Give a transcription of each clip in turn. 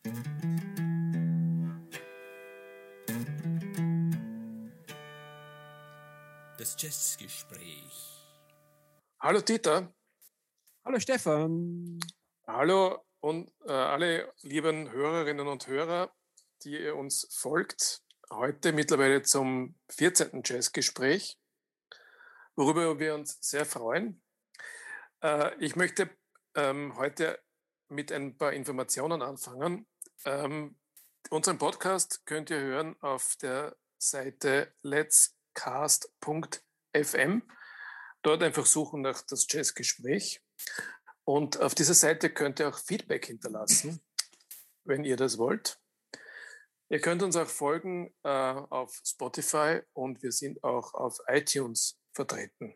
Das Jazzgespräch. Hallo Dieter. Hallo Stefan. Hallo und alle lieben Hörerinnen und Hörer, die ihr uns folgt. Heute mittlerweile zum 14. Jazzgespräch, worüber wir uns sehr freuen. Ich möchte heute mit ein paar Informationen anfangen. Unseren Podcast könnt ihr hören auf der Seite letscast.fm. Dort einfach suchen nach das Jazzgespräch. Und auf dieser Seite könnt ihr auch Feedback hinterlassen, wenn ihr das wollt. Ihr könnt uns auch folgen auf Spotify und wir sind auch auf iTunes vertreten.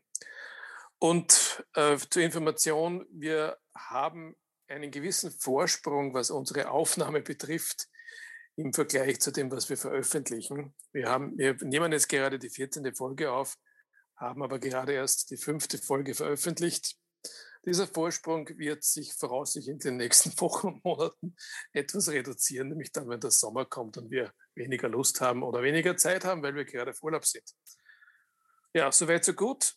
Und zur Information, wir haben einen gewissen Vorsprung, was unsere Aufnahme betrifft, im Vergleich zu dem, was wir veröffentlichen. Wir nehmen jetzt gerade die 14. Folge auf, haben aber gerade erst die 5. Folge veröffentlicht. Dieser Vorsprung wird sich voraussichtlich in den nächsten Wochen und Monaten etwas reduzieren, nämlich dann, wenn der Sommer kommt und wir weniger Lust haben oder weniger Zeit haben, weil wir gerade auf Urlaub sind. Ja, soweit so gut.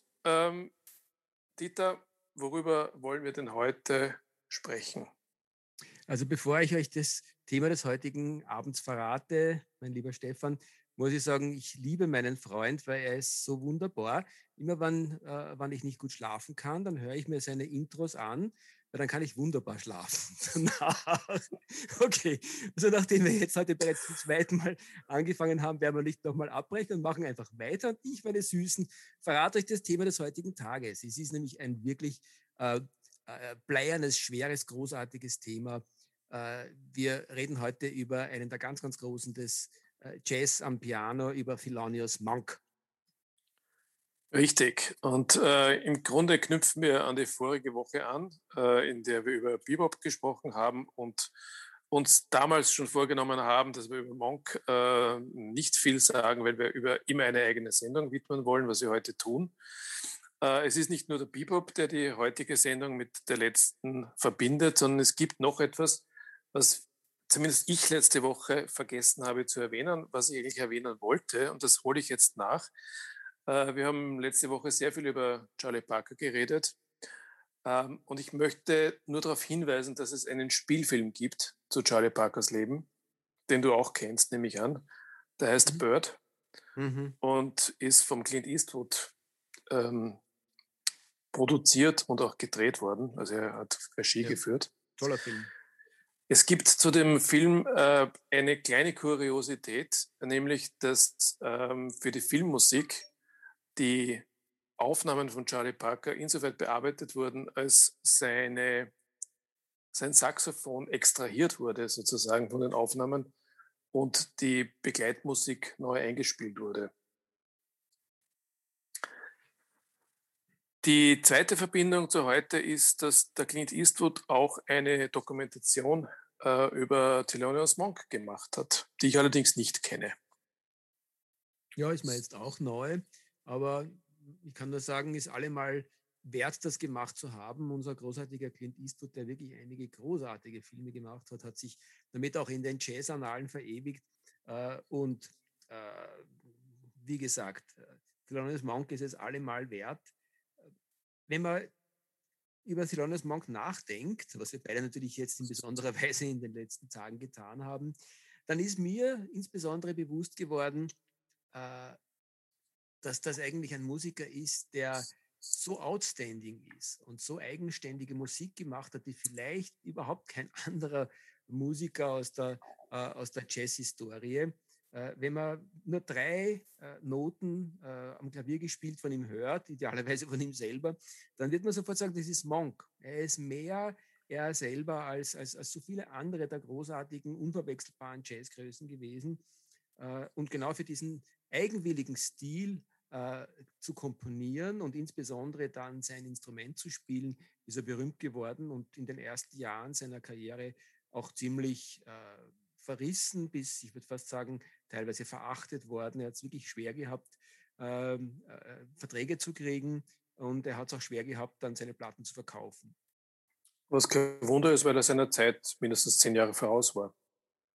Dieter, worüber wollen wir denn heute sprechen? Also bevor ich euch das Thema des heutigen Abends verrate, mein lieber Stefan, muss ich sagen, ich liebe meinen Freund, weil er ist so wunderbar. Immer wann ich nicht gut schlafen kann, dann höre ich mir seine Intros an, weil dann kann ich wunderbar schlafen danach. Okay, also nachdem wir jetzt heute bereits zum zweiten Mal angefangen haben, werden wir nicht nochmal abbrechen und machen einfach weiter. Und ich, meine Süßen, verrate euch das Thema des heutigen Tages. Es ist nämlich ein wirklich bleiernes, schweres, großartiges Thema. Wir reden heute über einen der ganz, ganz Großen des Jazz am Piano, über Thelonious Monk. Richtig. Und im Grunde knüpfen wir an die vorige Woche an, in der wir über Bebop gesprochen haben und uns damals schon vorgenommen haben, dass wir über Monk nicht viel sagen, weil wir über immer eine eigene Sendung widmen wollen, was wir heute tun. Es ist nicht nur der Bebop, der die heutige Sendung mit der letzten verbindet, sondern es gibt noch etwas, was zumindest ich letzte Woche vergessen habe zu erwähnen, was ich eigentlich erwähnen wollte. Und das hole ich jetzt nach. Wir haben letzte Woche sehr viel über Charlie Parker geredet. Und ich möchte nur darauf hinweisen, dass es einen Spielfilm gibt zu Charlie Parkers Leben, den du auch kennst, nehme ich an. Der heißt Bird und ist vom Clint Eastwood produziert und auch gedreht worden. Also er hat Regie geführt. Toller Film. Es gibt zu dem Film eine kleine Kuriosität, nämlich dass für die Filmmusik die Aufnahmen von Charlie Parker insoweit bearbeitet wurden, als sein Saxophon extrahiert wurde sozusagen von den Aufnahmen und die Begleitmusik neu eingespielt wurde. Die zweite Verbindung zu heute ist, dass der Clint Eastwood auch eine Dokumentation über Thelonious Monk gemacht hat, die ich allerdings nicht kenne. Ja, ist mir jetzt auch neu, aber ich kann nur sagen, ist allemal wert, das gemacht zu haben. Unser großartiger Clint Eastwood, der wirklich einige großartige Filme gemacht hat, hat sich damit auch in den Jazz-Annalen verewigt. Und wie gesagt, Thelonious Monk ist es allemal wert. Wenn man über Thelonious Monk nachdenkt, was wir beide natürlich jetzt in besonderer Weise in den letzten Tagen getan haben, dann ist mir insbesondere bewusst geworden, dass das eigentlich ein Musiker ist, der so outstanding ist und so eigenständige Musik gemacht hat, die vielleicht überhaupt kein anderer Musiker aus der Jazz-Historie. Wenn man nur 3 Noten am Klavier gespielt von ihm hört, idealerweise von ihm selber, dann wird man sofort sagen, das ist Monk. Er ist mehr er selber als so viele andere der großartigen, unverwechselbaren Jazzgrößen gewesen. Und genau für diesen eigenwilligen Stil zu komponieren und insbesondere dann sein Instrument zu spielen, ist er berühmt geworden und in den ersten Jahren seiner Karriere auch ziemlich verrissen, bis, ich würde fast sagen, teilweise verachtet worden. Er hat es wirklich schwer gehabt, Verträge zu kriegen und er hat es auch schwer gehabt, dann seine Platten zu verkaufen. Was kein Wunder ist, weil er seiner Zeit mindestens 10 Jahre voraus war.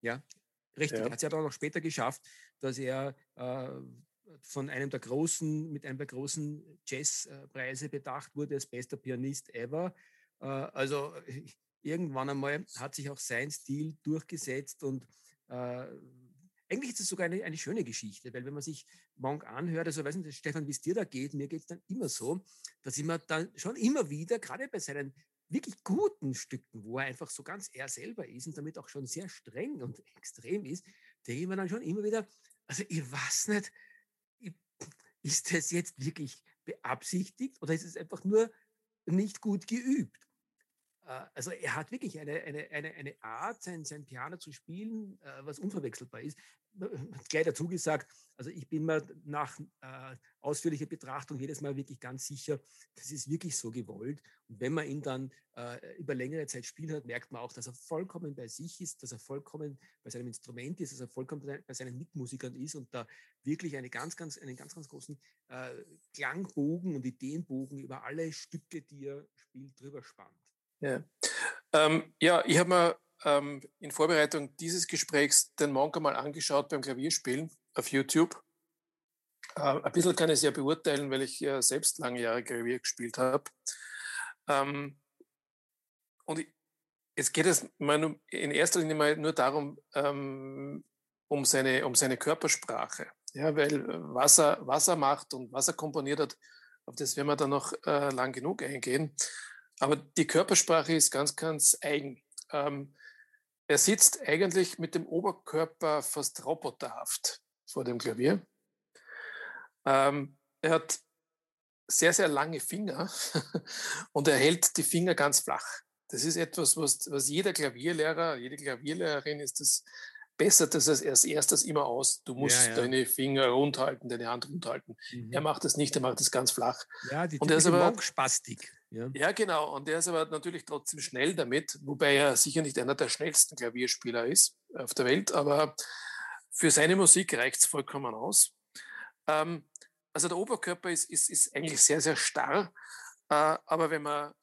Ja, richtig. Ja. Er hat es ja dann auch noch später geschafft, dass er mit einem der großen Jazzpreise bedacht wurde als bester Pianist ever. Also irgendwann einmal hat sich auch sein Stil durchgesetzt und eigentlich ist es sogar eine schöne Geschichte, weil wenn man sich Monk anhört, also weiß nicht, Stefan, wie es dir da geht, mir geht es dann immer so, dass ich mir dann schon immer wieder, gerade bei seinen wirklich guten Stücken, wo er einfach so ganz er selber ist und damit auch schon sehr streng und extrem ist, denke ich mir dann schon immer wieder, also ich weiß nicht, ist das jetzt wirklich beabsichtigt oder ist es einfach nur nicht gut geübt? Also er hat wirklich eine Art, sein Piano zu spielen, was unverwechselbar ist. Gleich dazu gesagt, also ich bin mir nach ausführlicher Betrachtung jedes Mal wirklich ganz sicher, das ist wirklich so gewollt. Und wenn man ihn dann über längere Zeit spielen hat, merkt man auch, dass er vollkommen bei sich ist, dass er vollkommen bei seinem Instrument ist, dass er vollkommen bei seinen Mitmusikern ist und da wirklich einen ganz großen Klangbogen und Ideenbogen über alle Stücke, die er spielt, drüber spannt. Ja, ja, ich habe mir in Vorbereitung dieses Gesprächs den Monk mal angeschaut beim Klavierspielen auf YouTube. Ein bisschen kann ich es ja beurteilen, weil ich ja selbst lange Jahre Klavier gespielt habe. Und es geht es mal in erster Linie mal nur darum, um seine Körpersprache. Ja, weil was er macht und was er komponiert hat, auf das werden wir dann noch lang genug eingehen. Aber die Körpersprache ist ganz eigen. Er sitzt eigentlich mit dem Oberkörper fast roboterhaft vor dem Klavier. Er hat sehr lange Finger und er hält die Finger ganz flach. Das ist etwas, was jede Klavierlehrerin ist das bessert das als erstes immer aus. Du musst deine Finger rund halten, deine Hand rund halten. Er macht das nicht, er macht das ganz flach. Ja, die und er ist typische aber Monk-Spastik. Ja, genau. Und er ist aber natürlich trotzdem schnell damit, wobei er sicher nicht einer der schnellsten Klavierspieler ist auf der Welt, aber für seine Musik reicht es vollkommen aus. Also der Oberkörper ist eigentlich sehr starr, aber wenn man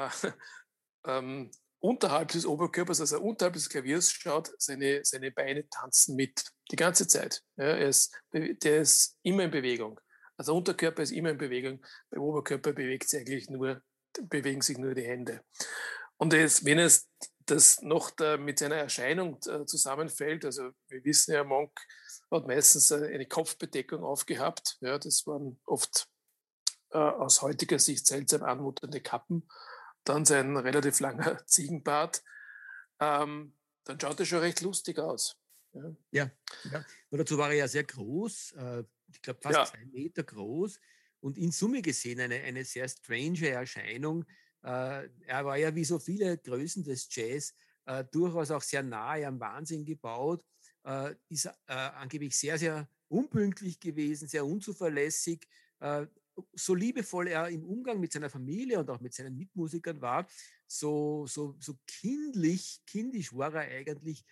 unterhalb des Oberkörpers, also unterhalb des Klaviers schaut, seine Beine tanzen mit die ganze Zeit. Ja, der ist immer in Bewegung. Also der Unterkörper ist immer in Bewegung, beim Oberkörper bewegen sich nur die Hände. Und wenn es das noch mit seiner Erscheinung zusammenfällt, also wir wissen ja, Monk hat meistens eine Kopfbedeckung aufgehabt. Ja, das waren oft aus heutiger Sicht seltsam anmutende Kappen. Dann sein relativ langer Ziegenbart. Dann schaut er schon recht lustig aus. Ja. Und dazu war er ja sehr groß, ich glaube fast 2 Meter groß und in Summe gesehen eine sehr strange Erscheinung. Er war ja wie so viele Größen des Jazz durchaus auch sehr nahe am Wahnsinn gebaut, ist angeblich sehr unpünktlich gewesen, sehr unzuverlässig, so liebevoll er im Umgang mit seiner Familie und auch mit seinen Mitmusikern war, so kindisch war er eigentlich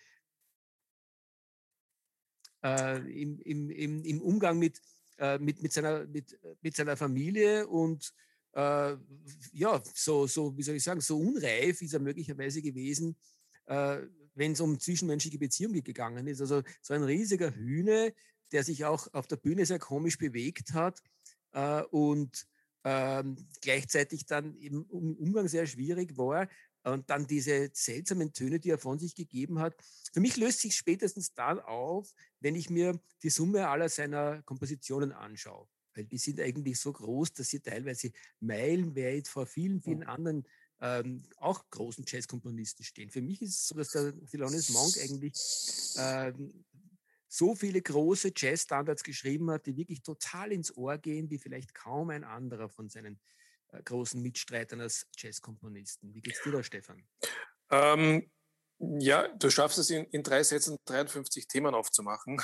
im Umgang mit seiner Familie und wie soll ich sagen, so unreif ist er möglicherweise gewesen, wenn es um zwischenmenschliche Beziehungen gegangen ist. Also so ein riesiger Hühne, der sich auch auf der Bühne sehr komisch bewegt hat und gleichzeitig dann im Umgang sehr schwierig war. Und dann diese seltsamen Töne, die er von sich gegeben hat. Für mich löst sich spätestens dann auf, wenn ich mir die Summe aller seiner Kompositionen anschaue. Weil die sind eigentlich so groß, dass sie teilweise meilenweit vor vielen anderen auch großen Jazzkomponisten stehen. Für mich ist es so, dass der Thelonious Monk eigentlich so viele große Jazzstandards geschrieben hat, die wirklich total ins Ohr gehen, wie vielleicht kaum ein anderer von seinen großen Mitstreitern als Jazzkomponisten. Wie geht's dir da, Stefan? Ja, du schaffst es in 3 Sätzen 53 Themen aufzumachen.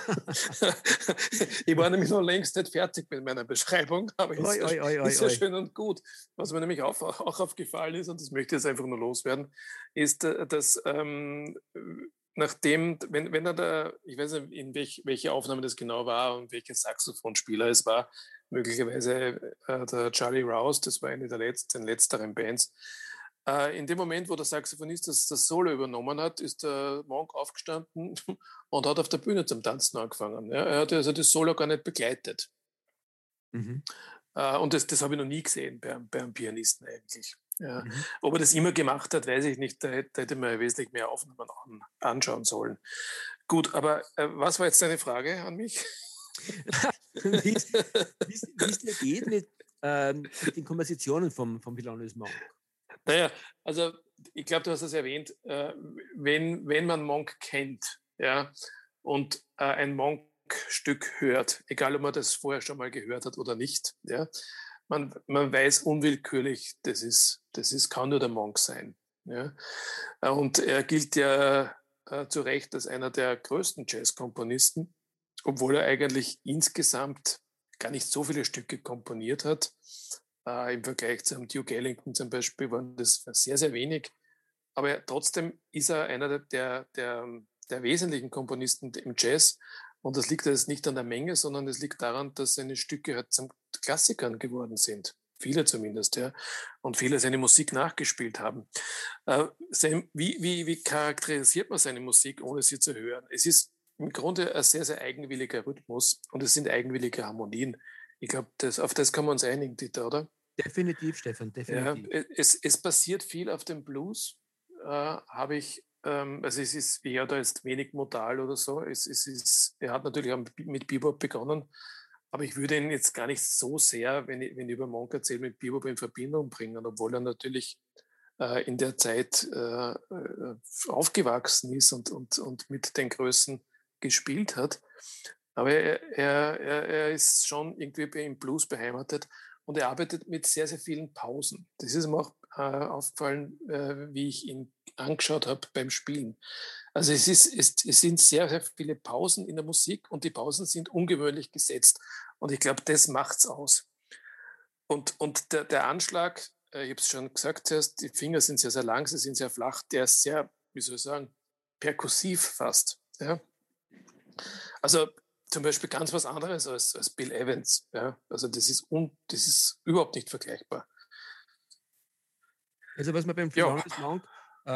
Ich war nämlich noch längst nicht fertig mit meiner Beschreibung, aber ist ja schön und gut. Was mir nämlich auch aufgefallen ist, und das möchte ich jetzt einfach nur loswerden, ist, dass nachdem, wenn er da, ich weiß nicht, in welche Aufnahme das genau war und welcher Saxophonspieler es war, möglicherweise der Charlie Rouse, das war eine der letzteren Bands, In dem Moment, wo der Saxophonist das Solo übernommen hat, ist der Monk aufgestanden und hat auf der Bühne zum Tanzen angefangen. Ja, er hat also das Solo gar nicht begleitet. Mhm. Und das habe ich noch nie gesehen bei einem Pianisten eigentlich. Ja. Mhm. Ob er das immer gemacht hat, weiß ich nicht. Da hätte man wesentlich mehr Aufnahmen anschauen sollen. Gut, aber was war jetzt deine Frage an mich? Wie es dir geht mit den Kompositionen vom Thelonious Monk. Naja, also ich glaube, du hast es erwähnt, wenn man Monk kennt, ja, und ein Monk-Stück hört, egal ob man das vorher schon mal gehört hat oder nicht, ja, man weiß unwillkürlich, kann nur der Monk sein. Ja. Und er gilt ja zu Recht als einer der größten Jazzkomponisten, obwohl er eigentlich insgesamt gar nicht so viele Stücke komponiert hat. Im Vergleich zum Duke Ellington zum Beispiel waren das sehr, sehr wenig. Aber trotzdem ist er einer der wesentlichen Komponisten im Jazz. Und das liegt jetzt nicht an der Menge, sondern es liegt daran, dass seine Stücke halt zum Klassikern geworden sind. Viele zumindest, ja. Und viele seine Musik nachgespielt haben. Wie charakterisiert man seine Musik, ohne sie zu hören? Es ist im Grunde ein sehr, sehr eigenwilliger Rhythmus und es sind eigenwillige Harmonien. Ich glaube, auf das kann man uns einigen, Dieter, oder? Definitiv, Stefan, definitiv. Ja, es passiert viel auf dem Blues, habe ich, also es ist eher da jetzt wenig modal oder so. Er hat natürlich auch mit Bebop begonnen, aber ich würde ihn jetzt gar nicht so sehr, wenn ich über Monk erzähle, mit Bebop in Verbindung bringen, obwohl er natürlich in der Zeit aufgewachsen ist und mit den Größen gespielt hat. Aber er ist schon irgendwie im Blues beheimatet und er arbeitet mit sehr, sehr vielen Pausen. Das ist mir auch aufgefallen, wie ich ihn angeschaut habe beim Spielen. Also es sind sehr, sehr viele Pausen in der Musik und die Pausen sind ungewöhnlich gesetzt. Und ich glaube, das macht's aus. Und der Anschlag, ich habe es schon gesagt zuerst, die Finger sind sehr, sehr lang, sie sind sehr flach, der ist sehr, wie soll ich sagen, perkussiv fast. Ja? Also zum Beispiel ganz was anderes als Bill Evans. Ja? Also das ist überhaupt nicht vergleichbar. Also was man beim Thelonious Monk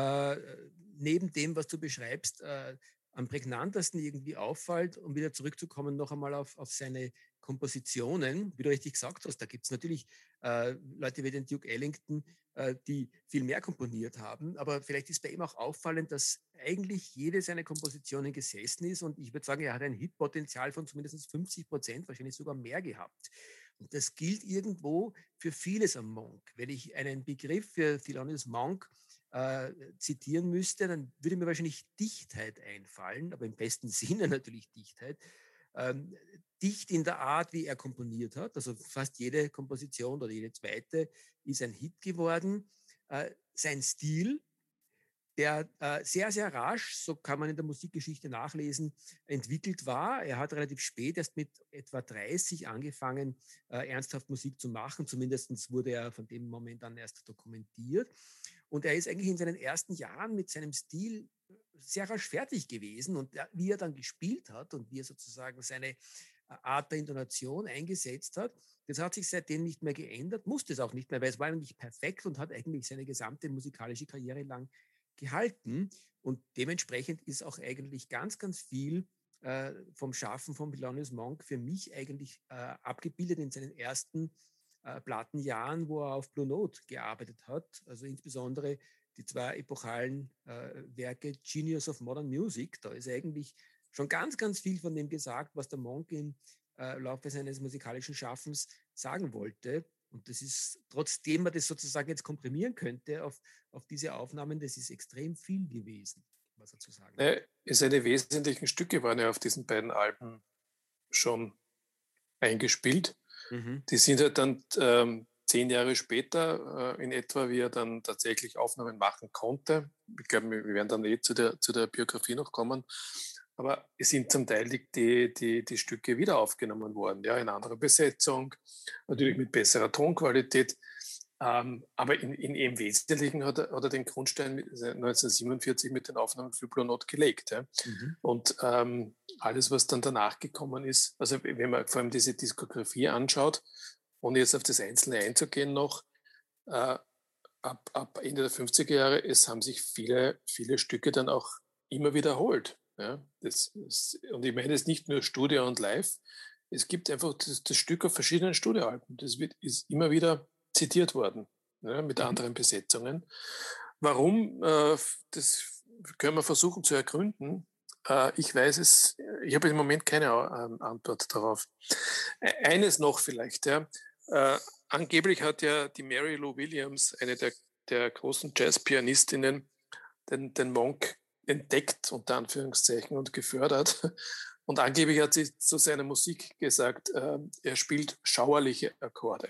neben dem, was du beschreibst, am prägnantesten irgendwie auffällt, um wieder zurückzukommen, noch einmal auf seine Kompositionen, wie du richtig gesagt hast, da gibt es natürlich Leute wie den Duke Ellington, die viel mehr komponiert haben, aber vielleicht ist bei ihm auch auffallend, dass eigentlich jede seiner Kompositionen gesessen ist und ich würde sagen, er hat ein Hitpotenzial von zumindest 50%, wahrscheinlich sogar mehr gehabt. Und das gilt irgendwo für vieles am Monk. Wenn ich einen Begriff für Thelonious Monk zitieren müsste, dann würde mir wahrscheinlich Dichtheit einfallen, aber im besten Sinne natürlich Dichtheit. Dicht in der Art, wie er komponiert hat. Also fast jede Komposition oder jede zweite ist ein Hit geworden. Sein Stil, der sehr, sehr rasch, so kann man in der Musikgeschichte nachlesen, entwickelt war. Er hat relativ spät, erst mit etwa 30 angefangen, ernsthaft Musik zu machen. Zumindest wurde er von dem Moment an erst dokumentiert. Und er ist eigentlich in seinen ersten Jahren mit seinem Stil sehr rasch fertig gewesen. Und wie er dann gespielt hat und wie er sozusagen seine Art der Intonation eingesetzt hat, das hat sich seitdem nicht mehr geändert, musste es auch nicht mehr, weil es war eigentlich perfekt und hat eigentlich seine gesamte musikalische Karriere lang gehalten. Und dementsprechend ist auch eigentlich ganz, ganz viel vom Schaffen von Thelonious Monk für mich eigentlich abgebildet in seinen ersten Plattenjahren, wo er auf Blue Note gearbeitet hat. Also insbesondere die zwei epochalen Werke Genius of Modern Music. Da ist eigentlich schon ganz, ganz viel von dem gesagt, was der Monk im Laufe seines musikalischen Schaffens sagen wollte. Und das ist, trotzdem man das sozusagen jetzt komprimieren könnte auf diese Aufnahmen, das ist extrem viel gewesen, was er zu sagen hat. Seine wesentlichen Stücke waren ja auf diesen beiden Alben schon eingespielt. Mhm. Die sind halt dann 10 Jahre später in etwa, wie er dann tatsächlich Aufnahmen machen konnte. Ich glaube, wir werden dann zu der Biografie noch kommen. Aber es sind zum Teil die Stücke wieder aufgenommen worden, ja, in anderer Besetzung, natürlich mit besserer Tonqualität. Aber im Wesentlichen hat er den Grundstein 1947 mit den Aufnahmen für Blue Note gelegt. Ja. Mhm. Und alles, was dann danach gekommen ist, also wenn man vor allem diese Diskografie anschaut, ohne jetzt auf das Einzelne einzugehen noch, ab Ende der 50er Jahre, es haben sich viele Stücke dann auch immer wiederholt. Ja? Und ich meine jetzt nicht nur Studio und Live, es gibt einfach das Stück auf verschiedenen Studioalben. Ist immer wieder zitiert worden, ja, mit anderen Besetzungen. Warum, das können wir versuchen zu ergründen. Ich weiß es, ich habe im Moment keine Antwort darauf. Eines noch vielleicht, ja. Angeblich hat ja die Mary Lou Williams, eine der großen Jazzpianistinnen, den Monk entdeckt, unter Anführungszeichen, und gefördert. Und angeblich hat sie zu seiner Musik gesagt, er spielt schauerliche Akkorde.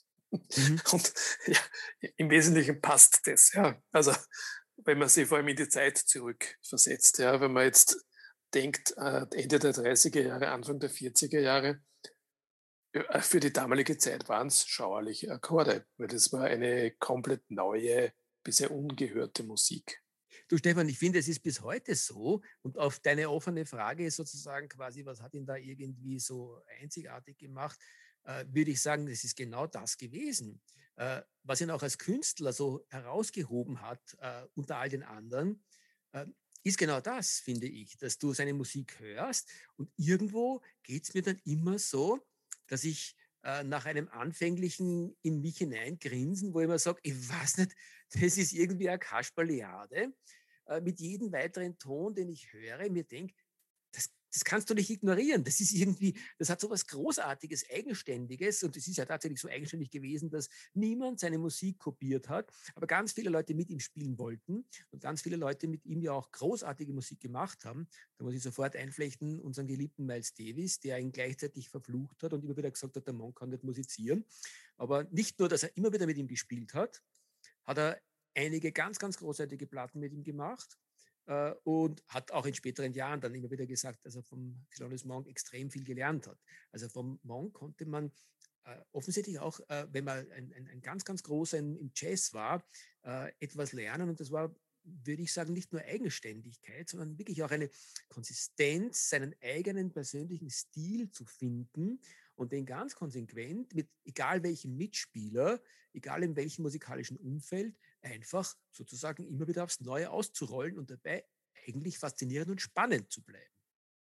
Und ja, im Wesentlichen passt das. Ja. Also wenn man sich vor allem in die Zeit zurückversetzt, ja, wenn man jetzt denkt, Ende der 30er Jahre, Anfang der 40er Jahre, für die damalige Zeit waren es schauerliche Akkorde, weil das war eine komplett neue, bisher ungehörte Musik. Du Stefan, ich finde, es ist bis heute so, und auf deine offene Frage sozusagen quasi, was hat ihn da irgendwie so einzigartig gemacht, würde ich sagen, das ist genau das gewesen. Was ihn auch als Künstler so herausgehoben hat, unter all den anderen, ist genau das, finde ich, dass du seine Musik hörst und irgendwo geht es mir dann immer so, dass ich nach einem anfänglichen in mich hineingrinsen, wo ich mir sage, ich weiß nicht, das ist irgendwie eine Kasperliade, mit jedem weiteren Ton, den ich höre, mir denke, das kannst du nicht ignorieren. Das ist irgendwie, das hat so was Großartiges, Eigenständiges und es ist ja tatsächlich so eigenständig gewesen, dass niemand seine Musik kopiert hat, aber ganz viele Leute mit ihm spielen wollten und ganz viele Leute mit ihm ja auch großartige Musik gemacht haben. Da muss ich sofort einflechten, unseren geliebten Miles Davis, der ihn gleichzeitig verflucht hat und immer wieder gesagt hat, der Monk kann nicht musizieren. Aber nicht nur, dass er immer wieder mit ihm gespielt hat er einige ganz, ganz großartige Platten mit ihm gemacht und hat auch in späteren Jahren dann immer wieder gesagt, dass er vom Thelonious Monk extrem viel gelernt hat. Also vom Monk konnte man offensichtlich auch, wenn man ein ganz, ganz großer im Jazz war, etwas lernen und das war, würde ich sagen, nicht nur Eigenständigkeit, sondern wirklich auch eine Konsistenz, seinen eigenen persönlichen Stil zu finden und den ganz konsequent mit egal welchem Mitspieler, egal in welchem musikalischen Umfeld, einfach sozusagen immer wieder aufs Neue auszurollen und dabei eigentlich faszinierend und spannend zu bleiben.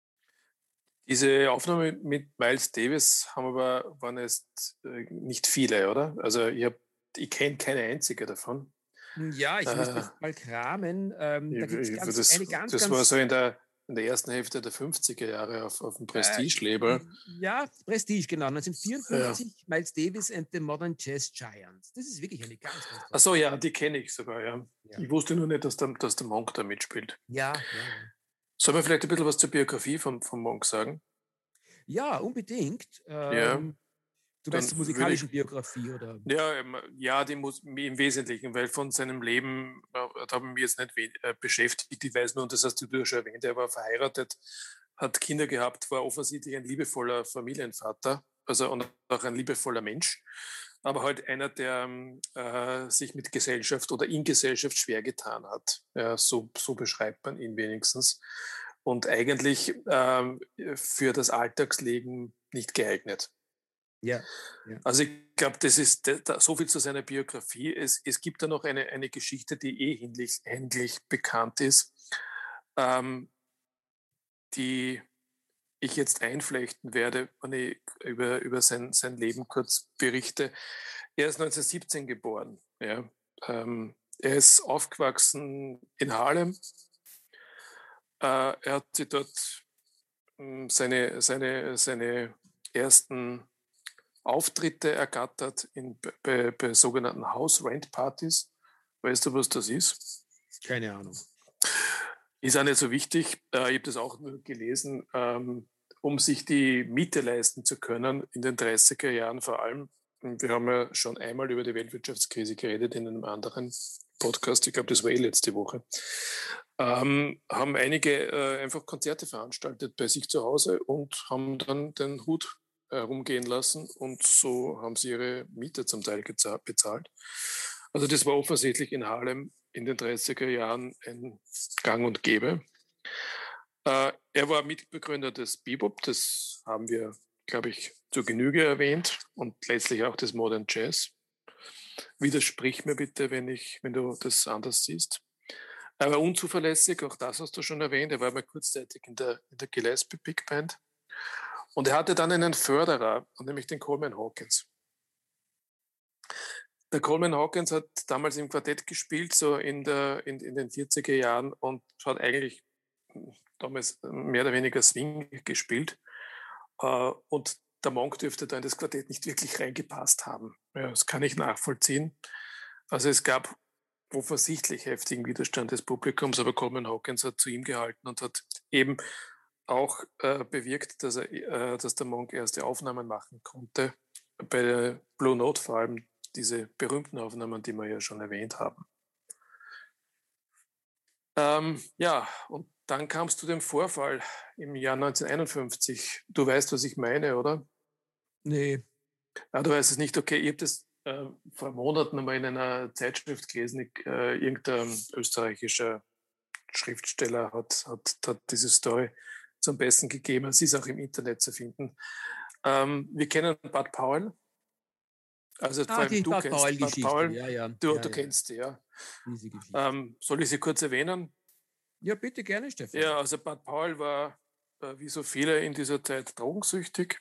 Diese Aufnahme mit Miles Davis waren jetzt nicht viele, oder? Also ich kenne keine einzige davon. Ja, ich müsste jetzt mal kramen. Da gibt es eine ganz, das war so in der ersten Hälfte der 50er Jahre auf dem Prestige-Label. Ja, Prestige, genau. 1954, ja. Miles Davis and the Modern Jazz Giants. Das ist wirklich eine ganz, ganz Ach so, ja, die kenne ich sogar, ja. Ich wusste nur nicht, dass der Monk da mitspielt. Ja. Sollen wir vielleicht ein bisschen was zur Biografie vom Monk sagen? Ja, unbedingt. Ja. Du meinst zur musikalischen Biografie, oder? Ja, die muss im Wesentlichen, weil von seinem Leben haben wir jetzt nicht beschäftigt. Ich weiß nur, und das hast du schon erwähnt, er war verheiratet, hat Kinder gehabt, war offensichtlich ein liebevoller Familienvater, also und auch ein liebevoller Mensch, aber halt einer, der sich mit Gesellschaft oder in Gesellschaft schwer getan hat. Ja, so beschreibt man ihn wenigstens. Und eigentlich für das Alltagsleben nicht geeignet. Ja. Also ich glaube, das ist so viel zu seiner Biografie. Es gibt da noch eine Geschichte, die hinlänglich bekannt ist, die ich jetzt einflechten werde, wenn ich über sein Leben kurz berichte. Er ist 1917 geboren. Ja. Er ist aufgewachsen in Harlem. Er hat sich dort seine ersten Auftritte ergattert bei sogenannten House-Rent-Partys. Weißt du, was das ist? Keine Ahnung. Ist auch nicht so wichtig. Ich habe das auch nur gelesen, um sich die Miete leisten zu können, in den 30er Jahren vor allem. Wir haben ja schon einmal über die Weltwirtschaftskrise geredet in einem anderen Podcast. Ich glaube, das war letzte Woche. Haben einige einfach Konzerte veranstaltet bei sich zu Hause und haben dann den Hut herumgehen lassen und so haben sie ihre Miete zum Teil bezahlt. Also das war offensichtlich in Harlem in den 30er Jahren ein Gang und Gäbe. Er war Mitbegründer des Bebop, das haben wir, glaube ich, zur Genüge erwähnt und letztlich auch des Modern Jazz. Widersprich mir bitte, wenn du das anders siehst. Aber unzuverlässig, auch das hast du schon erwähnt. Er war mal kurzzeitig in der Gillespie Big Band. Und er hatte dann einen Förderer, nämlich den Coleman Hawkins. Der Coleman Hawkins hat damals im Quartett gespielt, so in den 40er Jahren, und hat eigentlich damals mehr oder weniger Swing gespielt. Und der Monk dürfte da in das Quartett nicht wirklich reingepasst haben. Ja, das kann ich nachvollziehen. Also es gab offensichtlich heftigen Widerstand des Publikums, aber Coleman Hawkins hat zu ihm gehalten und hat eben auch bewirkt, dass der Monk erste Aufnahmen machen konnte. Bei der Blue Note vor allem diese berühmten Aufnahmen, die wir ja schon erwähnt haben. Ja, und dann kam es zu dem Vorfall im Jahr 1951. Du weißt, was ich meine, oder? Nee. Du weißt es nicht. Okay, ich habe das vor Monaten einmal in einer Zeitschrift gelesen. Irgendein österreichischer Schriftsteller hat diese Story zum Besten gegeben. Sie ist auch im Internet zu finden. Wir kennen Bud Powell. Also vor allem Die du Bud kennst Bud Powell-Geschichte, Powell. ja. Du kennst sie, ja. Diese Geschichte. Soll ich sie kurz erwähnen? Ja, bitte gerne, Stefan. Ja, also Bud Powell war, wie so viele in dieser Zeit, drogensüchtig.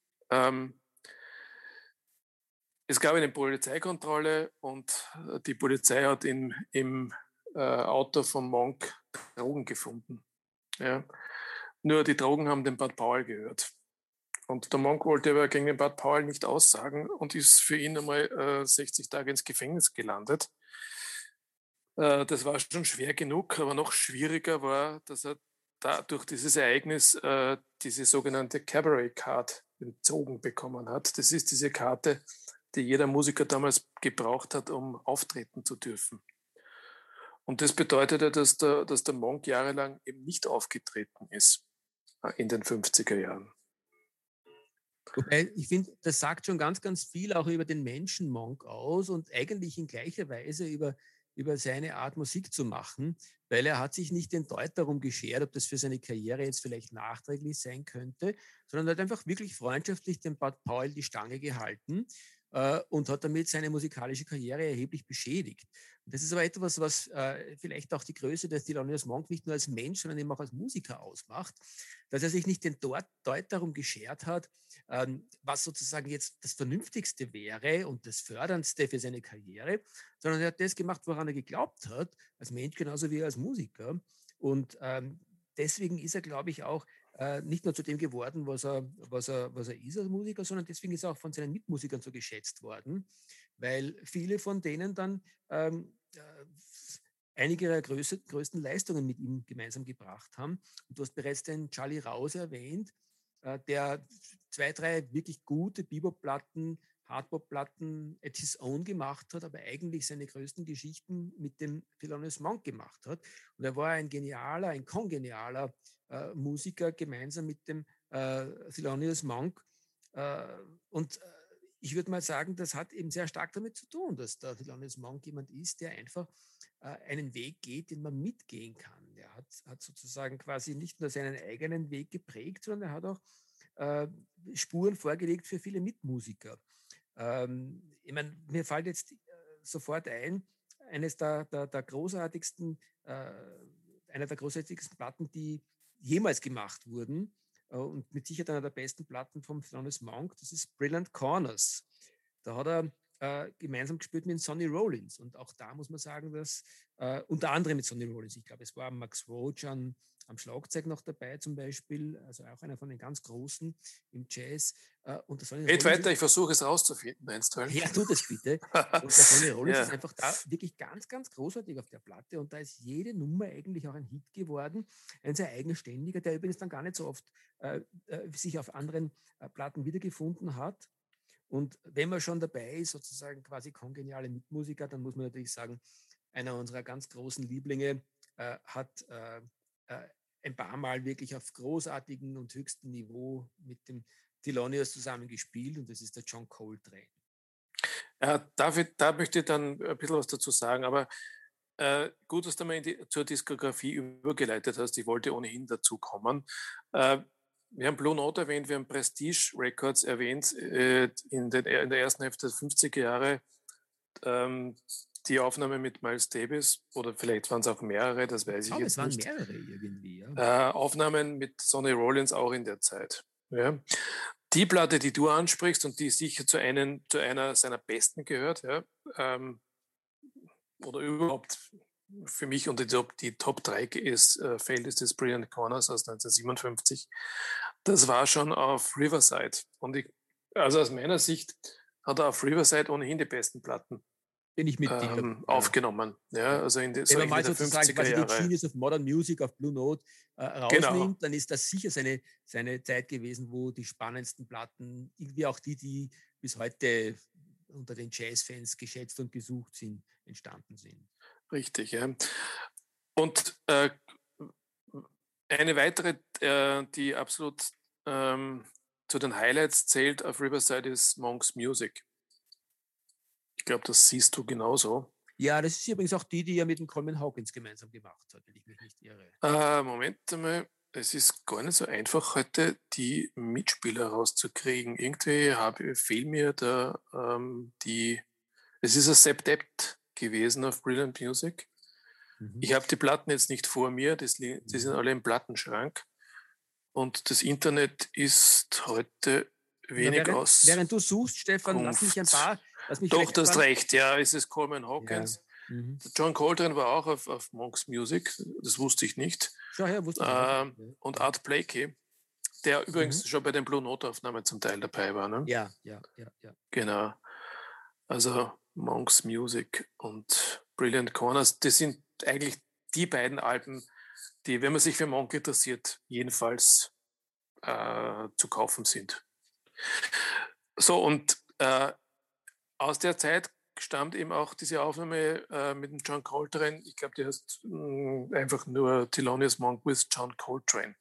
Es gab eine Polizeikontrolle und die Polizei hat im Auto von Monk Drogen gefunden. Ja. Nur die Drogen haben dem Bud Powell gehört. Und der Monk wollte aber gegen den Bud Powell nicht aussagen und ist für ihn einmal 60 Tage ins Gefängnis gelandet. Das war schon schwer genug, aber noch schwieriger war, dass er durch dieses Ereignis diese sogenannte Cabaret Card entzogen bekommen hat. Das ist diese Karte, die jeder Musiker damals gebraucht hat, um auftreten zu dürfen. Und das bedeutete, dass der Monk jahrelang eben nicht aufgetreten ist in den 50er Jahren. Wobei, ich finde, das sagt schon ganz, ganz viel auch über den Menschen Monk aus und eigentlich in gleicher Weise über seine Art Musik zu machen, weil er hat sich nicht den Deut darum geschert, ob das für seine Karriere jetzt vielleicht nachträglich sein könnte, sondern hat einfach wirklich freundschaftlich dem Bud Powell die Stange gehalten und hat damit seine musikalische Karriere erheblich beschädigt. Und das ist aber etwas, was vielleicht auch die Größe des Thelonious Monk nicht nur als Mensch, sondern eben auch als Musiker ausmacht, dass er sich nicht den Deut darum geschert hat, was sozusagen jetzt das Vernünftigste wäre und das Förderndste für seine Karriere, sondern er hat das gemacht, woran er geglaubt hat, als Mensch genauso wie als Musiker. Und deswegen ist er, glaube ich, auch nicht nur zu dem geworden, was er ist als Musiker, sondern deswegen ist er auch von seinen Mitmusikern so geschätzt worden, weil viele von denen dann einige ihrer größten Leistungen mit ihm gemeinsam gebracht haben. Und du hast bereits den Charlie Rouse erwähnt, der 2, 3 wirklich gute Bebop-Platten, Hardbop-Platten at his own gemacht hat, aber eigentlich seine größten Geschichten mit dem Thelonious Monk gemacht hat. Und er war ein kongenialer Musiker gemeinsam mit dem Thelonious Monk. Und ich würde mal sagen, das hat eben sehr stark damit zu tun, dass der Thelonious Monk jemand ist, der einfach einen Weg geht, den man mitgehen kann. Der hat sozusagen quasi nicht nur seinen eigenen Weg geprägt, sondern er hat auch Spuren vorgelegt für viele Mitmusiker. Ich meine, mir fällt jetzt sofort ein, einer der großartigsten Platten, die jemals gemacht wurden und mit Sicherheit einer der besten Platten vom Thelonious Monk, das ist Brilliant Corners. Da hat er gemeinsam gespielt mit Sonny Rollins. Und auch da muss man sagen, dass unter anderem mit Sonny Rollins, ich glaube, es war Max Roach am Schlagzeug noch dabei zum Beispiel, also auch einer von den ganz Großen im Jazz. Und der Sonny Red weiter, ich versuche es rauszufinden einstweilen. Ja, tu das bitte. Und der Sonny Rollins ist einfach da wirklich ganz, ganz großartig auf der Platte. Und da ist jede Nummer eigentlich auch ein Hit geworden. Ein sehr eigenständiger, der übrigens dann gar nicht so oft sich auf anderen Platten wiedergefunden hat. Und wenn man schon dabei ist, sozusagen quasi kongeniale Mitmusiker, dann muss man natürlich sagen, einer unserer ganz großen Lieblinge hat ein paar Mal wirklich auf großartigem und höchstem Niveau mit dem Thelonious zusammen gespielt und das ist der John Coltrane. Ja, da möchte ich dann ein bisschen was dazu sagen, aber gut, dass du mal zur Diskografie übergeleitet hast. Ich wollte ohnehin dazu kommen. Wir haben Blue Note erwähnt, wir haben Prestige Records erwähnt. In der ersten Hälfte der 50er Jahre die Aufnahme mit Miles Davis, oder vielleicht waren es auch mehrere, das weiß ich Aber jetzt es waren nicht. mehrere irgendwie, ja. Aufnahmen mit Sonny Rollins auch in der Zeit. Ja. Die Platte, die du ansprichst und die sicher zu einer seiner besten gehört, ja, oder überhaupt für mich unter die Top 3 fällt, ist das Brilliant Corners aus 1957. Das war schon auf Riverside. Und also aus meiner Sicht hat er auf Riverside ohnehin die besten Platten Bin ich mit dir. aufgenommen. Ja, also Wenn man mal Ende der sozusagen 50er quasi die Jahre. Genius of Modern Music auf Blue Note Genau, rausnimmt, dann ist das sicher seine Zeit gewesen, wo die spannendsten Platten, irgendwie auch die bis heute unter den Jazzfans geschätzt und gesucht sind, entstanden sind. richtig. Ja. Und eine weitere, die absolut zu den Highlights zählt auf Riverside, ist Monk's Music. Ich glaube, das siehst du genauso. Ja, das ist übrigens auch die er mit dem Coleman Hawkins gemeinsam gemacht hat, wenn ich mich nicht irre. Moment einmal, es ist gar nicht so einfach, heute die Mitspieler rauszukriegen. Irgendwie fehlt mir da es ist ein Septet gewesen auf Brilliant Music. Ich habe die Platten jetzt nicht vor mir, die sind alle im Plattenschrank. Und das Internet ist heute wenig aus. Während du suchst, Stefan, lass mich Doch, du hast recht, ja, es ist Coleman Hawkins. Ja. John Coltrane war auch auf Monk's Music, das wusste ich nicht. Schau her, wusste ich nicht. Und Art Blakey, der übrigens schon bei den Blue Note Aufnahmen zum Teil dabei war. Ne? Ja. Genau. Also Monk's Music und Brilliant Corners, das sind eigentlich die beiden Alben, die, wenn man sich für Monk interessiert, jedenfalls zu kaufen sind. So, und aus der Zeit stammt eben auch diese Aufnahme mit dem John Coltrane. Ich glaube, die heißt einfach nur Thelonious Monk with John Coltrane.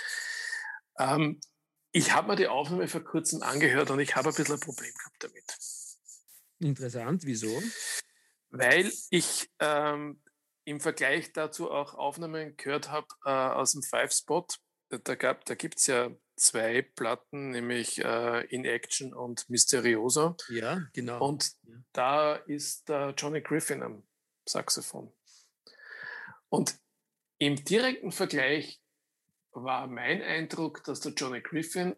Ich habe mir die Aufnahme vor kurzem angehört und ich habe ein bisschen ein Problem gehabt damit. Interessant, wieso? Weil ich im Vergleich dazu auch Aufnahmen gehört habe aus dem Five Spot. Da gibt es ja 2 Platten, nämlich In Action und Misterioso. Ja, genau. Und da ist Johnny Griffin am Saxophon. Und im direkten Vergleich war mein Eindruck, dass der Johnny Griffin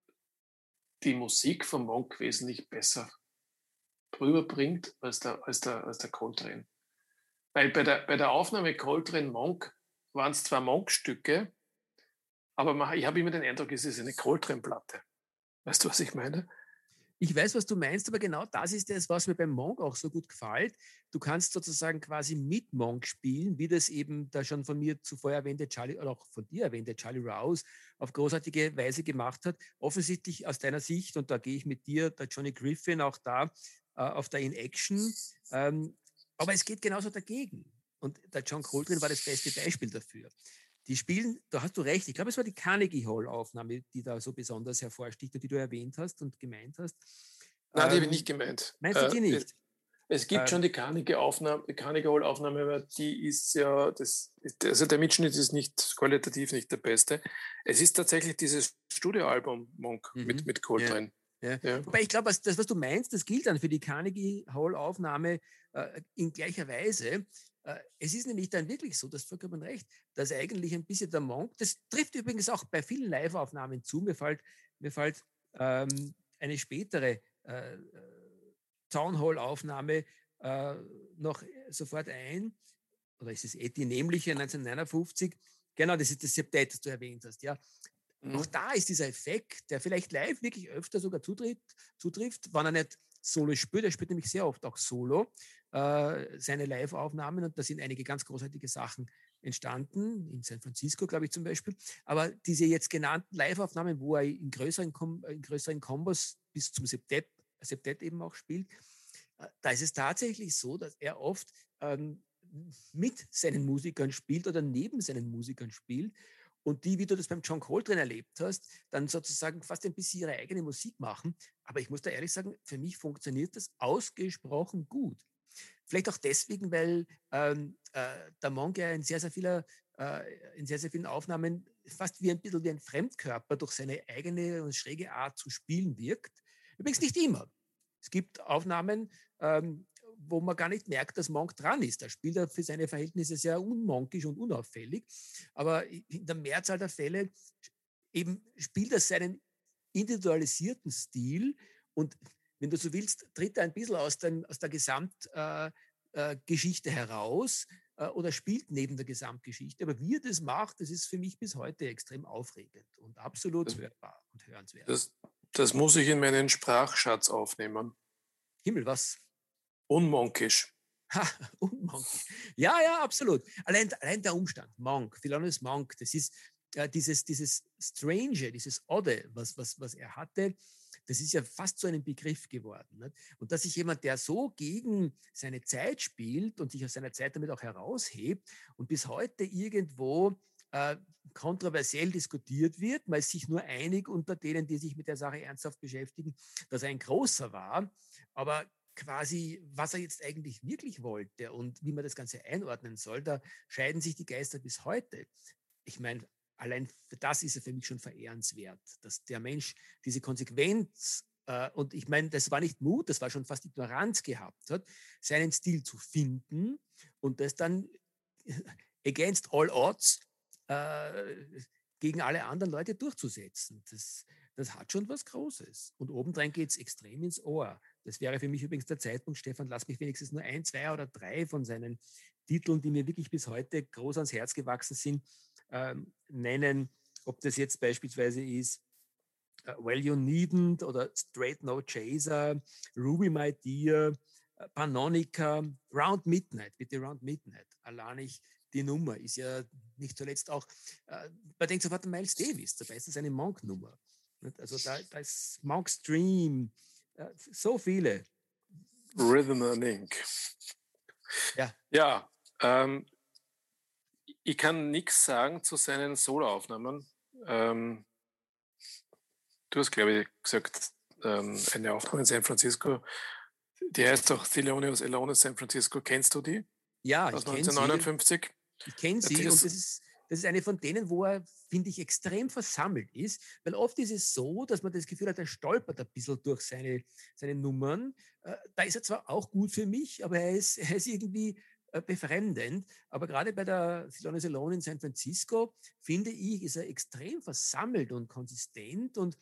die Musik von Monk wesentlich besser rüberbringt als der Coltrane. Weil bei der Aufnahme Coltrane-Monk waren es zwar Monk-Stücke, aber ich habe immer den Eindruck, es ist eine Coltrane-Platte. Weißt du, was ich meine? Ich weiß, was du meinst, aber genau das ist es, was mir beim Monk auch so gut gefällt. Du kannst sozusagen quasi mit Monk spielen, wie das eben der schon von mir zuvor erwähnte Charlie, oder auch von dir erwähnte Charlie Rouse auf großartige Weise gemacht hat. Offensichtlich aus deiner Sicht, und da gehe ich mit dir, der Johnny Griffin auch da auf der In Action. Aber es geht genauso dagegen. Und der John Coltrane war das beste Beispiel dafür. Die spielen, da hast du recht, ich glaube, es war die Carnegie Hall-Aufnahme, die da so besonders hervorsticht und die du erwähnt hast und gemeint hast. Nein, die habe ich nicht gemeint. Meinst du die nicht? Es gibt schon die Carnegie Hall-Aufnahme, aber die ist ja, also der Mitschnitt ist qualitativ nicht der beste. Es ist tatsächlich dieses Studioalbum Monk mit Coltrane. Ja. Wobei ich glaube, das, was du meinst, das gilt dann für die Carnegie Hall-Aufnahme in gleicher Weise. Es ist nämlich dann wirklich so, das ist vollkommen recht, dass eigentlich ein bisschen der Monk, das trifft übrigens auch bei vielen Live-Aufnahmen zu, mir fällt eine spätere Town Hall-Aufnahme noch sofort ein, oder ist es die nämliche 1959, genau, das ist das Septett, das du erwähnt hast, ja. Auch da ist dieser Effekt, der vielleicht live wirklich öfter sogar zutrifft, wenn er nicht Solo spielt. Er spielt nämlich sehr oft auch Solo, seine Live-Aufnahmen, und da sind einige ganz großartige Sachen entstanden, in San Francisco, glaube ich, zum Beispiel. Aber diese jetzt genannten Live-Aufnahmen, wo er in größeren Kombos bis zum Septett eben auch spielt, da ist es tatsächlich so, dass er oft mit seinen Musikern spielt oder neben seinen Musikern spielt. Und die, wie du das beim John Coltrane erlebt hast, dann sozusagen fast ein bisschen ihre eigene Musik machen. Aber ich muss da ehrlich sagen, für mich funktioniert das ausgesprochen gut. Vielleicht auch deswegen, weil der Monk ja in sehr, sehr vielen Aufnahmen fast ein bisschen wie ein Fremdkörper durch seine eigene und schräge Art zu spielen wirkt. Übrigens nicht immer. Es gibt Aufnahmen, wo man gar nicht merkt, dass Monk dran ist. Da spielt er für seine Verhältnisse sehr unmonkisch und unauffällig. Aber in der Mehrzahl der Fälle eben spielt er seinen individualisierten Stil und, wenn du so willst, tritt er ein bisschen aus der Gesamtgeschichte heraus oder spielt neben der Gesamtgeschichte. Aber wie er das macht, das ist für mich bis heute extrem aufregend und absolut hörbar und hörenswert. Das muss ich in meinen Sprachschatz aufnehmen. Himmel, was? Unmonkisch. Unmonkisch. Ja, absolut. Allein der Umstand, Monk, Thelonious Monk, das ist dieses Strange, dieses Odde, was er hatte, das ist ja fast so ein Begriff geworden. Nicht? Und dass sich jemand, der so gegen seine Zeit spielt und sich aus seiner Zeit damit auch heraushebt und bis heute irgendwo kontroversiell diskutiert wird, man ist sich nur einig unter denen, die sich mit der Sache ernsthaft beschäftigen, dass er ein großer war, aber quasi, was er jetzt eigentlich wirklich wollte und wie man das Ganze einordnen soll, da scheiden sich die Geister bis heute. Ich meine, allein für das ist er für mich schon verehrenswert, dass der Mensch diese Konsequenz, und ich meine, das war nicht Mut, das war schon fast Ignoranz gehabt hat, seinen Stil zu finden und das dann against all odds gegen alle anderen Leute durchzusetzen. Das hat schon was Großes. Und obendrein geht es extrem ins Ohr. Das wäre für mich übrigens der Zeitpunkt, Stefan, lass mich wenigstens nur 1, 2 oder 3 von seinen Titeln, die mir wirklich bis heute groß ans Herz gewachsen sind, nennen, ob das jetzt beispielsweise ist Well You Needn't oder Straight No Chaser, Ruby My Dear, Panonica, Round Midnight, bitte Round Midnight. Allein die Nummer ist ja nicht zuletzt auch, man denkt sofort an Miles Davis, dabei ist das eine Monk-Nummer. Also da ist Monk Stream, so viele. Rhythm and Ink. Ja, ich kann nichts sagen zu seinen Soloaufnahmen. Du hast, glaube ich, gesagt, eine Aufnahme in San Francisco, die heißt auch Thelonious Alone in San Francisco. Kennst du die? Ja, aus ich kenne 1959? Ich kenne sie und das ist eine von denen, wo er, finde ich, extrem versammelt ist, weil oft ist es so, dass man das Gefühl hat, er stolpert ein bisschen durch seine Nummern. Da ist er zwar auch gut für mich, aber er ist irgendwie befremdend. Aber gerade bei der Thelonious Alone in San Francisco, finde ich, ist er extrem versammelt und konsistent und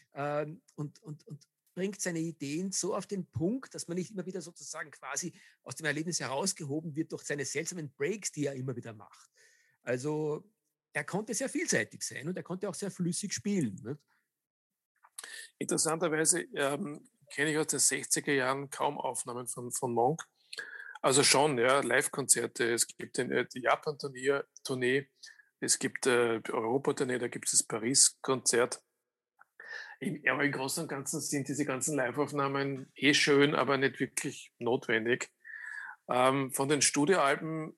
bringt seine Ideen so auf den Punkt, dass man nicht immer wieder sozusagen quasi aus dem Erlebnis herausgehoben wird durch seine seltsamen Breaks, die er immer wieder macht. Also er konnte sehr vielseitig sein und er konnte auch sehr flüssig spielen. Nicht? Interessanterweise kenne ich aus den 60er Jahren kaum Aufnahmen von Monk. Also schon, ja, Live-Konzerte, es gibt die Japan-Tournee, es gibt die Europa-Tournee, da gibt es das Paris-Konzert. Aber im Großen und Ganzen sind diese ganzen Live-Aufnahmen schön, aber nicht wirklich notwendig. Von den Studioalben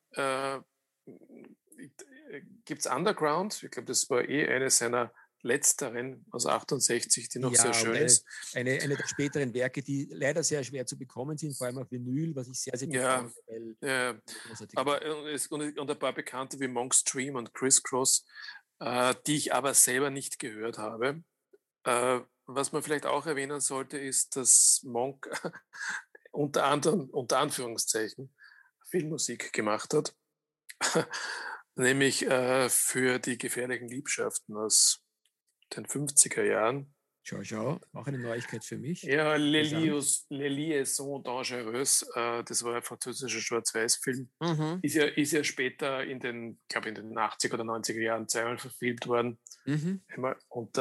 gibt es Underground. Ich glaube, das war eine seiner letzteren aus 68, die noch sehr schön ist. Eine der späteren Werke, die leider sehr schwer zu bekommen sind, vor allem auf Vinyl, was ich sehr, sehr bedauere. Ja, aber und ein paar Bekannte wie Monk Stream und Criss Cross, die ich aber selber nicht gehört habe. Was man vielleicht auch erwähnen sollte, ist, dass Monk unter Anführungszeichen Filmmusik gemacht hat, nämlich für die gefährlichen Liebschaften aus den 50er Jahren. Schau, auch eine Neuigkeit für mich. Ja, Les Liaisons Dangereuses, das war ein französischer Schwarz-Weiß-Film. Mhm. Ist ja später in den 80er oder 90er Jahren zweimal verfilmt worden. Mhm. Und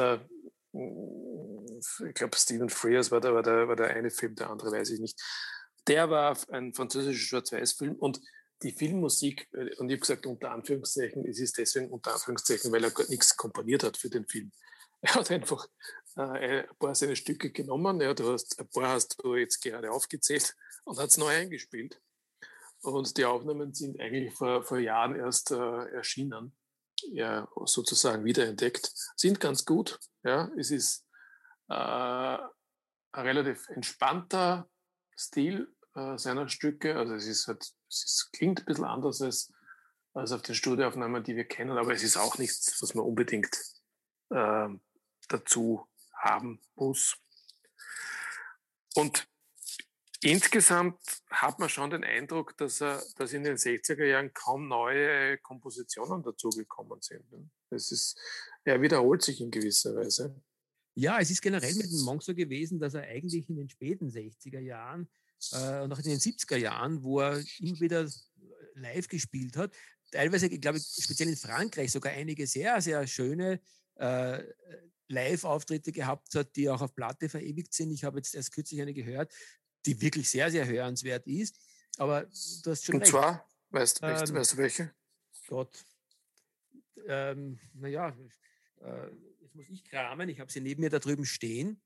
ich glaube, Stephen Frears war der eine Film, der andere weiß ich nicht. Der war ein französischer Schwarz-Weiß-Film und die Filmmusik, und ich habe gesagt unter Anführungszeichen, es ist deswegen unter Anführungszeichen, weil er nichts komponiert hat für den Film. Er hat einfach ein paar seine Stücke genommen, ein paar hast du jetzt gerade aufgezählt und hat es neu eingespielt. Und die Aufnahmen sind eigentlich vor Jahren erst erschienen, ja, sozusagen wiederentdeckt, sind ganz gut. Ja, es ist ein relativ entspannter Stil seiner Stücke. Also es klingt ein bisschen anders als auf den Studioaufnahmen, die wir kennen, aber es ist auch nichts, was man unbedingt dazu haben muss. Und insgesamt hat man schon den Eindruck, dass in den 60er Jahren kaum neue Kompositionen dazugekommen sind. Er wiederholt sich in gewisser Weise. Ja, es ist generell mit dem Monk so gewesen, dass er eigentlich in den späten 60er Jahren und auch in den 70er Jahren, wo er immer wieder live gespielt hat, teilweise, ich glaube, speziell in Frankreich sogar einige sehr, sehr schöne Live-Auftritte gehabt hat, die auch auf Platte verewigt sind. Ich habe jetzt erst kürzlich eine gehört, die wirklich sehr, sehr hörenswert ist. Aber du hast schon recht. Und zwar, weißt du welche? Gott. Naja, jetzt muss ich kramen. Ich habe sie neben mir da drüben stehen.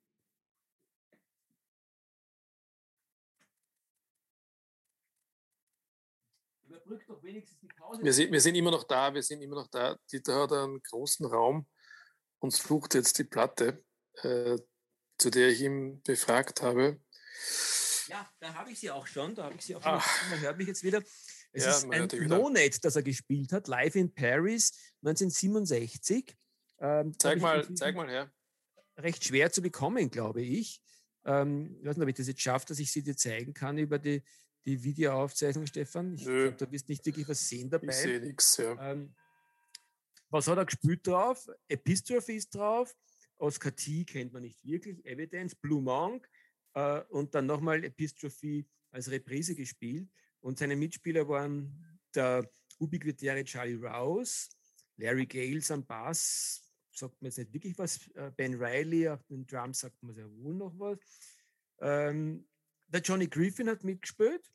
Überbrückt doch wenigstens die Pause. Wir sind immer noch da. Dieter hat einen großen Raum und sucht jetzt die Platte, zu der ich ihn befragt habe. Ja, da habe ich sie auch schon. Man hört mich jetzt wieder. Es ist ein No-Net, das er gespielt hat, live in Paris 1967. Zeig mal her. Recht schwer zu bekommen, glaube ich. Ich weiß nicht, ob ich das jetzt schaffe, dass ich sie dir zeigen kann über die Videoaufzeichnung, Stefan. Ich glaube, du wirst nicht wirklich was sehen dabei. Ich sehe nichts, ja. Was hat er gespielt drauf? Epistrophe ist drauf. Oscar T. kennt man nicht wirklich. Evidence, Blue Monk. Und dann nochmal Epistrophe als Reprise gespielt. Und seine Mitspieler waren der ubiquitäre Charlie Rouse, Larry Gales am Bass, sagt mir jetzt nicht wirklich was, Ben Riley auf den Drums sagt man sehr wohl noch was. Der Johnny Griffin hat mitgespielt.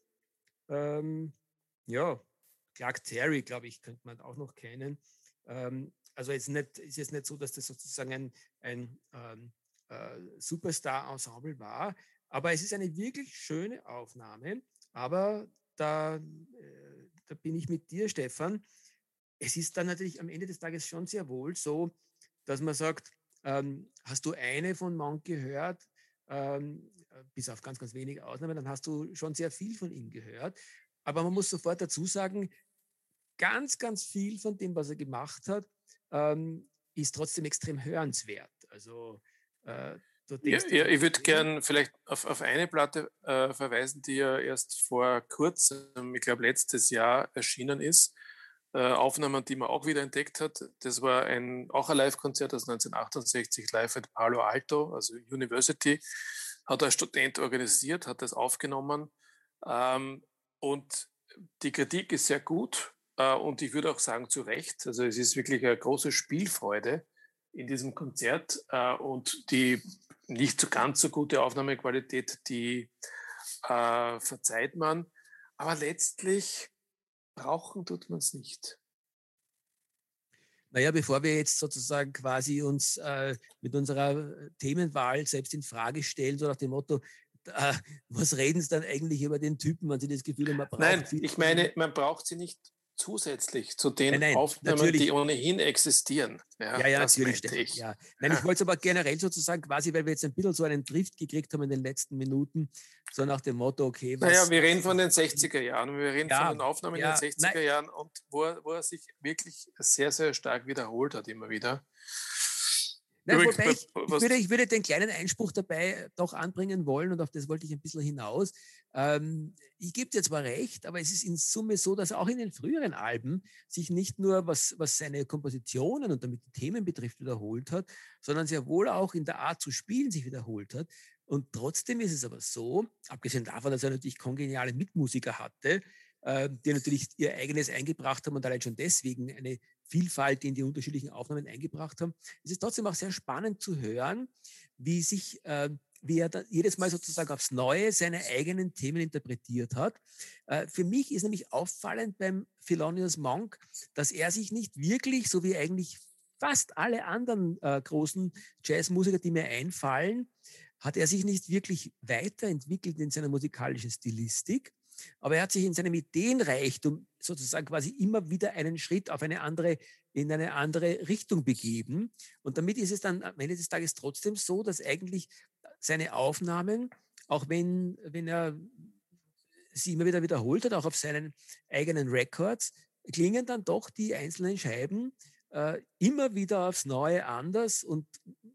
Clark Terry, glaube ich, könnte man auch noch kennen. Also ist jetzt nicht so, dass das sozusagen ein Superstar-Ensemble war, aber es ist eine wirklich schöne Aufnahme. Aber da bin ich mit dir, Stefan. Es ist dann natürlich am Ende des Tages schon sehr wohl so, dass man sagt, hast du eine von Monk gehört, bis auf ganz, ganz wenige Ausnahmen, dann hast du schon sehr viel von ihm gehört. Aber man muss sofort dazu sagen, ganz, ganz viel von dem, was er gemacht hat, ist trotzdem extrem hörenswert. Also ich würde gern vielleicht auf eine Platte verweisen, die ja erst vor kurzem, ich glaube letztes Jahr erschienen ist. Aufnahmen, die man auch wieder entdeckt hat. Das war auch ein Live-Konzert aus 1968, live at Palo Alto, also University, hat ein Student organisiert, hat das aufgenommen. Und die Kritik ist sehr gut und ich würde auch sagen, zu Recht. Also es ist wirklich eine große Spielfreude in diesem Konzert und die nicht so ganz so gute Aufnahmequalität, die verzeiht man. Aber letztlich brauchen tut man es nicht. Naja, bevor wir jetzt sozusagen quasi uns mit unserer Themenwahl selbst in Frage stellen, so nach dem Motto, was reden Sie dann eigentlich über den Typen, wenn Sie das Gefühl haben, man braucht Nein, ich meine, man braucht sie nicht zusätzlich zu den Aufnahmen, natürlich. Die ohnehin existieren. Ja, natürlich. Ja. Nein, ich wollte es aber generell sozusagen quasi, weil wir jetzt ein bisschen so einen Drift gekriegt haben in den letzten Minuten, so nach dem Motto, okay. Wir reden von den 60er Jahren, wir reden von den Aufnahmen in den 60er Jahren und wo er sich wirklich sehr, sehr stark wiederholt hat, immer wieder. Nein, wobei ich würde den kleinen Einspruch dabei doch anbringen wollen und auf das wollte ich ein bisschen hinaus. Ich gebe dir zwar recht, aber es ist in Summe so, dass auch in den früheren Alben sich nicht nur, was seine Kompositionen und damit die Themen betrifft, wiederholt hat, sondern sehr wohl auch in der Art zu spielen sich wiederholt hat. Und trotzdem ist es aber so, abgesehen davon, dass er natürlich kongeniale Mitmusiker hatte, die natürlich ihr eigenes eingebracht haben und allein schon deswegen eine Vielfalt in die unterschiedlichen Aufnahmen eingebracht haben. Es ist trotzdem auch sehr spannend zu hören, wie er dann jedes Mal sozusagen aufs Neue seine eigenen Themen interpretiert hat. Für mich ist nämlich auffallend beim Thelonious Monk, dass er sich nicht wirklich, so wie eigentlich fast alle anderen großen Jazzmusiker, die mir einfallen, hat er sich nicht wirklich weiterentwickelt in seiner musikalischen Stilistik. Aber er hat sich in seinem Ideenreichtum sozusagen quasi immer wieder einen Schritt in eine andere Richtung begeben. Und damit ist es dann am Ende des Tages trotzdem so, dass eigentlich seine Aufnahmen, auch wenn er sie immer wieder wiederholt hat, auch auf seinen eigenen Records, klingen dann doch die einzelnen Scheiben immer wieder aufs Neue anders und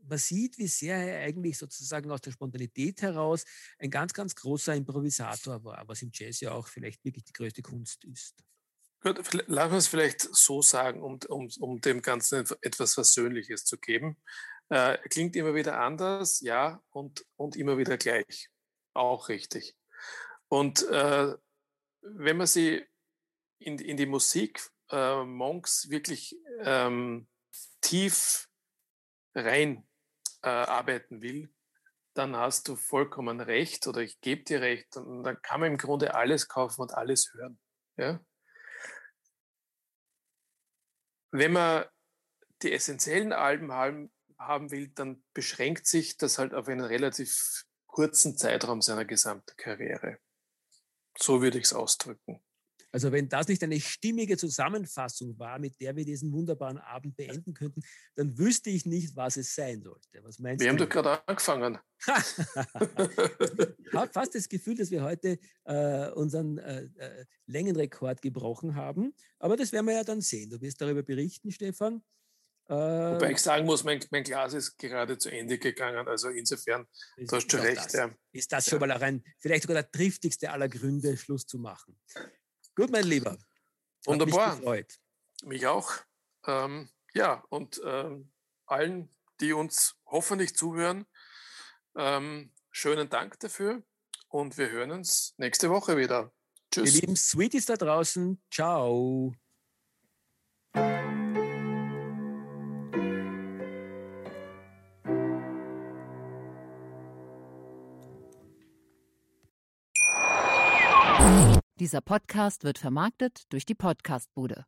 man sieht, wie sehr er eigentlich sozusagen aus der Spontanität heraus ein ganz, ganz großer Improvisator war, was im Jazz ja auch vielleicht wirklich die größte Kunst ist. Gut, lassen wir es vielleicht so sagen, um dem Ganzen etwas Versöhnliches zu geben. Klingt immer wieder anders, ja, und immer wieder gleich. Auch richtig. Und wenn man sie in die Musik Monks wirklich tief rein arbeiten will, dann hast du vollkommen recht oder ich gebe dir recht. Und dann kann man im Grunde alles kaufen und alles hören. Ja? Wenn man die essentiellen Alben haben will, dann beschränkt sich das halt auf einen relativ kurzen Zeitraum seiner gesamten Karriere. So würde ich es ausdrücken. Also wenn das nicht eine stimmige Zusammenfassung war, mit der wir diesen wunderbaren Abend beenden könnten, dann wüsste ich nicht, was es sein sollte. Was meinst du? Wir haben doch gerade angefangen. Ich habe fast das Gefühl, dass wir heute unseren Längenrekord gebrochen haben. Aber das werden wir ja dann sehen. Du wirst darüber berichten, Stefan. Wobei ich sagen muss, mein Glas ist gerade zu Ende gegangen. Also insofern, du hast schon recht. Ja. Ist das schon mal auch vielleicht sogar der triftigste aller Gründe, Schluss zu machen. Gut, mein Lieber. Wunderbar. Mich gefreut. Mich auch. Ja, und allen, die uns hoffentlich zuhören, schönen Dank dafür und wir hören uns nächste Woche wieder. Tschüss. Ihr lieben Sweeties da draußen, ciao. Dieser Podcast wird vermarktet durch die Podcastbude.